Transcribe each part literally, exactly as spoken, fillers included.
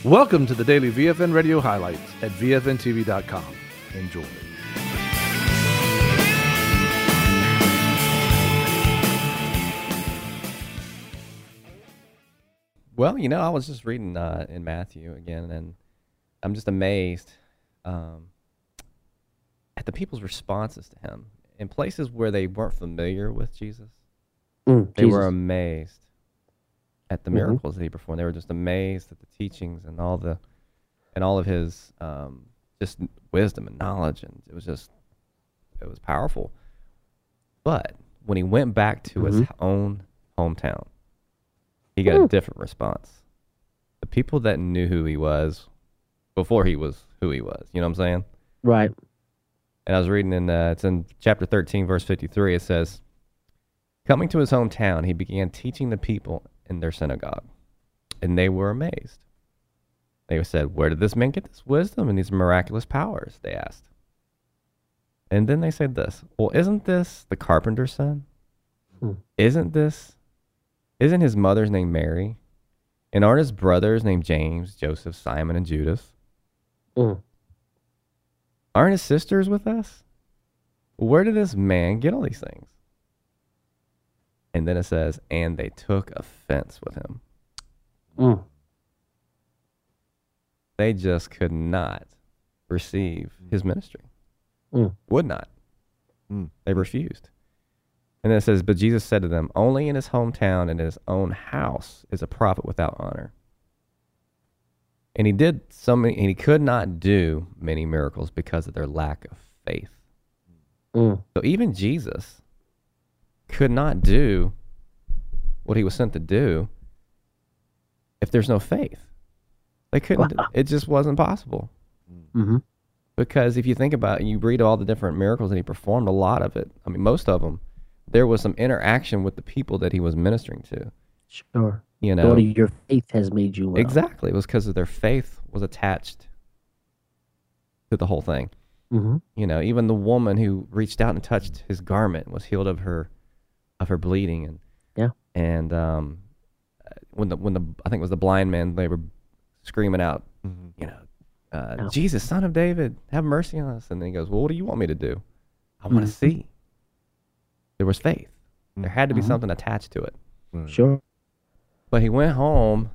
Welcome to the daily V F N Radio highlights at V F N T V dot com. Enjoy. Well, you know, I was just reading uh, in Matthew again, and I'm just amazed um, at the people's responses to him. In places where they weren't familiar with Jesus, Mm, they Jesus. were amazed at the Mhm. miracles that he performed. They were just amazed at the teachings and all the and all of his um, just wisdom and knowledge, and it was just it was powerful. But when he went back to his Mhm. own hometown, he got a different response. The people that knew who he was before he was who he was, you know what I'm saying? Right. And I was reading in, uh, it's in chapter thirteen, verse fifty-three, it says, coming to his hometown, he began teaching the people in their synagogue, and they were amazed. They said, where did this man get this wisdom and these miraculous powers? They asked. And then they said this, well, isn't this the carpenter's son? Hmm. Isn't this, isn't his mother's name Mary? And aren't his brothers named James, Joseph, Simon, and Judas? Mm. Aren't his sisters with us? Where did this man get all these things? And then it says, and they took offense with him. Mm. They just could not receive his ministry. Mm. Would not. Mm. They refused. And then it says, but Jesus said to them, only in his hometown and his own house is a prophet without honor. And he did so many, and he could not do many miracles because of their lack of faith. Mm. So even Jesus could not do what he was sent to do if there's no faith. They couldn't. Wow. It just wasn't possible. Mm-hmm. Because if you think about it, you read all the different miracles that he performed, a lot of it, I mean, most of them, there was some interaction with the people that he was ministering to. Sure. You know, Daughter, your faith has made you well. exactly. It was because of their faith was attached to the whole thing. Mm-hmm. You know, even the woman who reached out and touched his garment was healed of her, of her bleeding, and Yeah. and um, when the when the I think it was the blind man, they were screaming out, Mhm. you know, uh, Yeah. Jesus, Son of David, have mercy on us. And then he goes, well, what do you want me to do? I want to Mhm. see. There was faith. There had to be Mhm. something attached to it. Right. Sure. But he went home.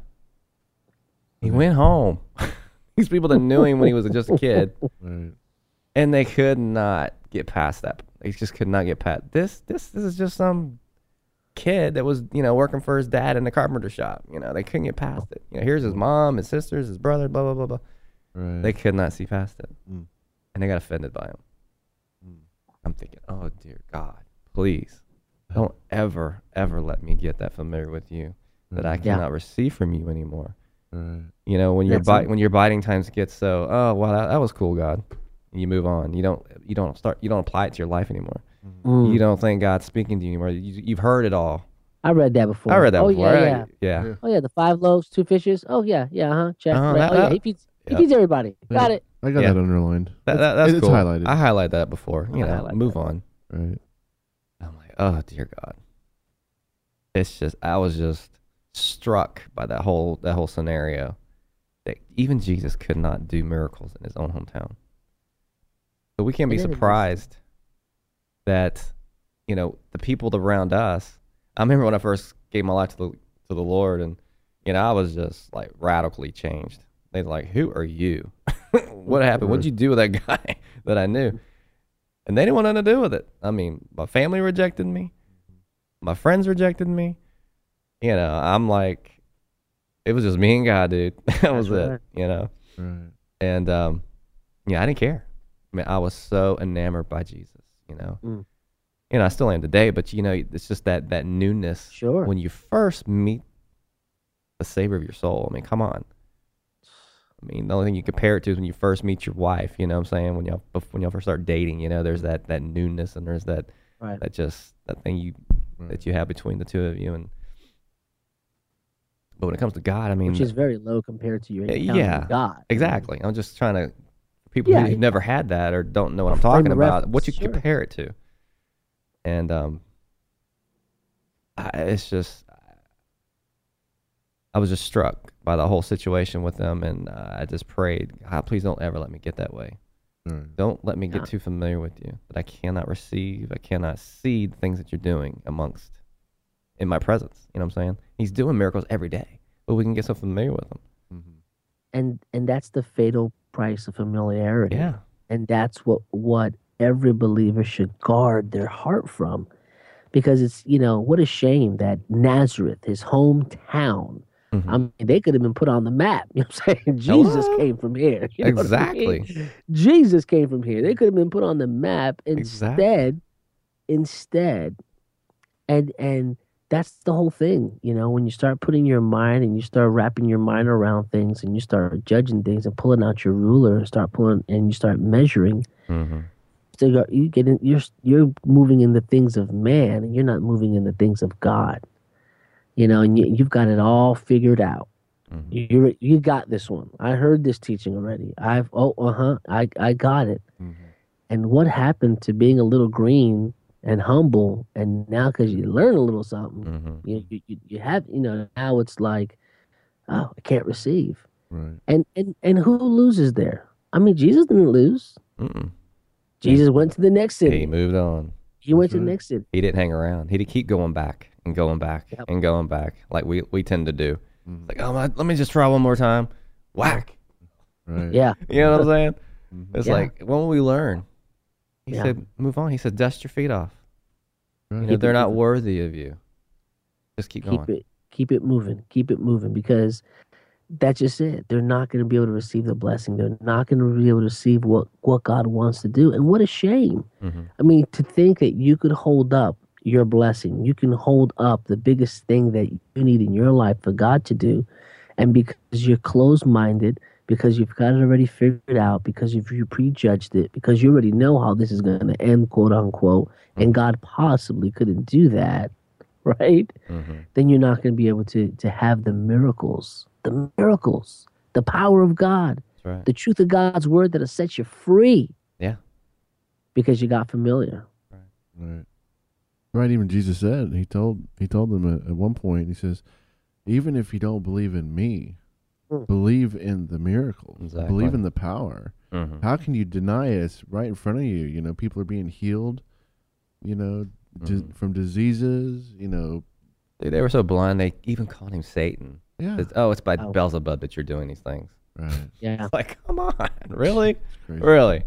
He went home. These people that knew him when he was just a kid, Right. and they could not get past that. They just could not get past this. This this is just some kid that was, you know, working for his dad in the carpenter shop. You know, they couldn't get past it. You know, here's his mom, his sisters, his brother, blah blah blah blah. Right. They could not see past it, Mm. and they got offended by him. Mm. I'm thinking, oh dear God, please don't ever ever let me get that familiar with you that I Right. cannot receive from you anymore. Right. You know, when your That's bite it. when your biting times get so, oh well, that, that was cool, God. And you move on. You don't you don't start you don't apply it to your life anymore. Mm. You don't think God's speaking to you anymore. You, you've heard it all. I read that before. I read that oh, before. Yeah, right? yeah. yeah. Yeah. Oh, yeah. The five loaves, two fishes. Oh, yeah. Yeah. Uh huh. Check. Uh-huh, right. that- oh, yeah. that- He feeds, he yep. feeds everybody. Got Yeah. it. I got Yeah. that underlined. That, that, that's it's cool. highlighted. I highlighted that before. You I know, highlight move that. on. Right. I'm like, oh dear God. It's just I was just struck by that whole that whole scenario. That even Jesus could not do miracles in his own hometown. So we can't be It is. surprised that, you know, the people around us. I remember when I first gave my life to the to the Lord, and you know, I was just like radically changed. They're like, "Who are you? What happened? What'd you do with that guy that I knew?" And they didn't want nothing to do with it. I mean, my family rejected me. My friends rejected me. You know, I'm like, it was just me and God, dude. That was That's it. right. You know, Right. and um, yeah, I didn't care. I mean, I was so enamored by Jesus. You know, Mm. you know, I still am today. But you know, it's just that that newness. Sure. When you first meet the Savior of your soul. I mean, come on. I mean, the only thing you compare it to is when you first meet your wife. You know what I'm saying? When y'all when y'all first start dating, you know, there's that that newness and there's that Right. that just that thing you Right. that you have between the two of you. And but when it comes to God, I mean, Which is very low compared to your Uh, encounter yeah, with God. exactly. I'm just trying to people Yeah, who've yeah. never had that or don't know what I'm Frame talking of about, what you reference, sure. compare it to. And um, I, it's just I was just struck by the whole situation with them, and uh, I just prayed, God, please don't ever let me get that way. Right. Don't let me get Yeah. too familiar with you that I cannot receive, I cannot see the things that you're doing amongst in my presence. You know what I'm saying? He's doing miracles every day, but we can get so familiar with him. Mm-hmm. And and that's the fatal price of familiarity. Yeah. And that's what what every believer should guard their heart from, because it's, you know, what a shame that Nazareth, his hometown, Mhm. I mean, they could have been put on the map. You know what I'm saying? Jesus Hello? came from here. You know what I mean? Exactly. Jesus came from here. They could have been put on the map. Instead, Exactly. instead, and and that's the whole thing. You know, when you start putting your mind and you start wrapping your mind around things and you start judging things and pulling out your ruler and start pulling and you start measuring, hmm so you you get in, you're you're moving in the things of man and you're not moving in the things of God. You know, and you, you've got it all figured out. hmm You you got this one. I heard this teaching already. I've oh uh huh. I I got it. Mm-hmm. And what happened to being a little green and humble? And now because you learn a little something, hmm you, you you you have you know now it's like, oh, I can't receive. Right. And and and who loses there? I mean, Jesus didn't lose. Mm-mm. Jesus went to the next city. He moved on. He went to That's the right. next city. He didn't hang around. He did keep going back and going back Yep. and going back like we, we tend to do. Mm-hmm. Like, oh, my, let me just try one more time. Whack. Right. Yeah. You know what I'm saying? Mhm. It's Yeah. like, when will we learn? He Yeah. said, move on. He said, dust your feet off. Right. You know, Keep they're it not moving. worthy of you. Just keep Keep going. it keep it moving. Keep it moving, because that's just it. They're not going to be able to receive the blessing. They're not going to be able to receive what what God wants to do. And what a shame. hmm I mean, to think that you could hold up your blessing, you can hold up the biggest thing that you need in your life for God to do, and because you're closed-minded, because you've got it already figured out, because you've you prejudged it, because you already know how this is going to end, quote unquote, and God possibly couldn't do that, right? hmm Then you're not going to be able to to have the miracles, the miracles, the power of God, That's right. the truth of God's word that'll set you free. Yeah. Because you got familiar. Right. Right. Even Jesus said, he told he told them at, at one point, he says, even if you don't believe in me, Mm. believe in the miracles. Exactly. Believe in the power. hmm How can you deny it? It's right in front of you. You know, people are being healed, you know, dis- Mhm. from diseases, you know. Dude, they were so blind, they even called him Satan. Yeah. It's, oh, it's by Oh. Beelzebub that you're doing these things. Right. Yeah. It's like, come on. Really? It's crazy. Really?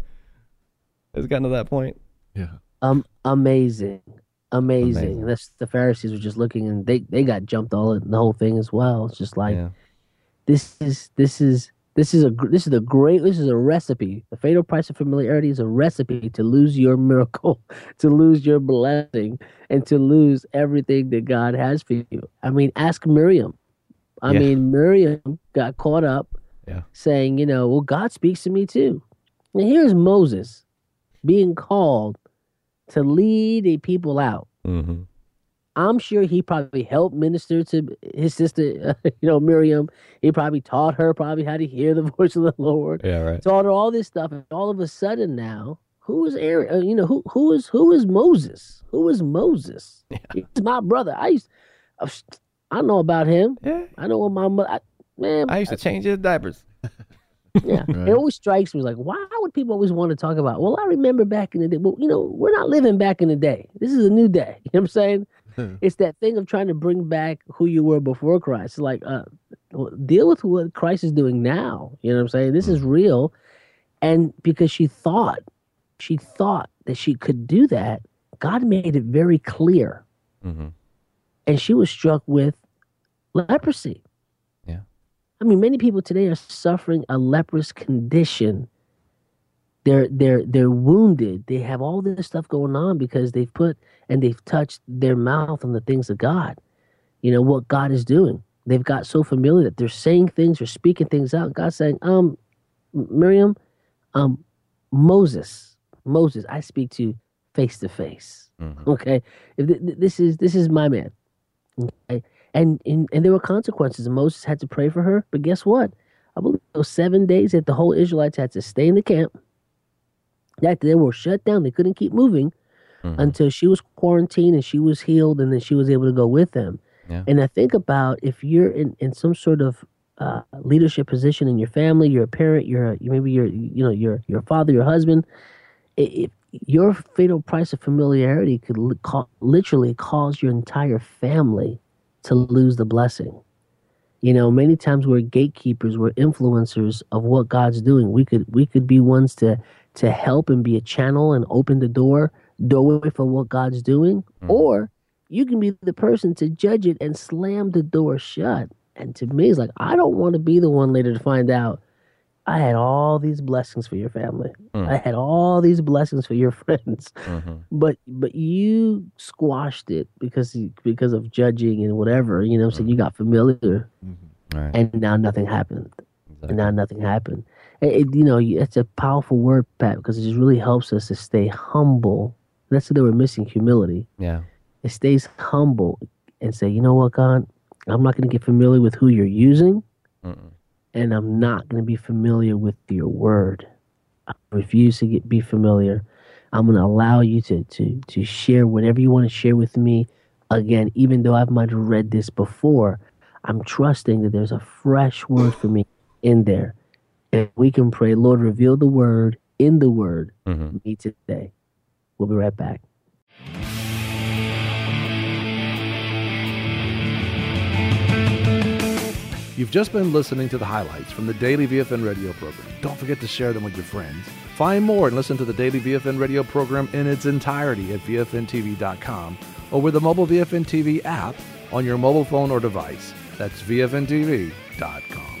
It's gotten to that point? Yeah. Um, amazing, amazing. Amazing. That's the Pharisees were just looking, and they they got jumped all in the whole thing as well. It's just like yeah. this is this is this is a gr- this is a great this is a recipe. The fatal price of familiarity is a recipe to lose your miracle, to lose your blessing, and to lose everything that God has for you. I mean, ask Miriam. I Yeah. mean, Miriam got caught up Yeah. saying, you know, well, God speaks to me too. And here's Moses being called to lead a people out. hmm I'm sure he probably helped minister to his sister, uh, you know, Miriam. He probably taught her probably how to hear the voice of the Lord. Yeah, right. Taught her all this stuff, and all of a sudden now, who is Aaron? Uh, you know, who who is who is Moses? Who is Moses? Yeah. He's my brother. I used, I know about him. Yeah. I know what my mother. Man, I used to change his diapers. yeah, Right. it always strikes me like, why would people always want to talk about? Well, I remember back in the day. Well, you know, we're not living back in the day. This is a new day. You know what I'm saying? It's that thing of trying to bring back who you were before Christ. It's like, uh, well, deal with what Christ is doing now. You know what I'm saying? This is real. And because she thought, she thought that she could do that, God made it very clear. hmm And she was struck with leprosy. Yeah. I mean, many people today are suffering a leprous condition. They're they're they're wounded. They have all this stuff going on because they've put and they've touched their mouth on the things of God. You know what God is doing. They've got so familiar that they're saying things or speaking things out. God's saying, um, Miriam, um, Moses, Moses, I speak to face to face. hmm Okay, if th- th- this is this is my man. Okay, and, and and there were consequences. And Moses had to pray for her, but guess what? I believe those seven days that the whole Israelites had to stay in the camp. That they were shut down. They couldn't keep moving hmm until she was quarantined and she was healed, and then she was able to go with them. Yeah. And I think about if you're in, in some sort of uh, leadership position in your family, you're a parent, you're a, maybe you're you know you're your father, your husband. If your fatal price of familiarity could li- ca- literally cause your entire family to lose the blessing. You know, many times we're gatekeepers, we're influencers of what God's doing. We could we could be ones to to help and be a channel and open the door doorway for what God's doing, Mm. or you can be the person to judge it and slam the door shut. And to me, it's like I don't want to be the one later to find out I had all these blessings for your family. Mm. I had all these blessings for your friends, Mm-hmm. but but you squashed it because because of judging and whatever. You know, what I'm saying, you got familiar, Mm-hmm. Right. and now nothing happened. Exactly. And now nothing happened. It, it- you know, it's a powerful word, Pat, because it just really helps us to stay humble. That's what we're missing, humility. Yeah. It stays humble and say, you know what, God, I'm not going to get familiar with who you're using, Mm-mm. and I'm not going to be familiar with your word. I refuse to get be familiar. I'm going to allow you to to to share whatever you want to share with me. Again, even though I might have read this before, I'm trusting that there's a fresh word for me in there. And we can pray, Lord, reveal the word in the word Mm-hmm. to me today. We'll be right back. You've just been listening to the highlights from the Daily V F N radio program. Don't forget to share them with your friends. Find more and listen to the Daily V F N radio program in its entirety at V F N T V dot com or with the mobile V F N T V app on your mobile phone or device. That's V F N T V dot com.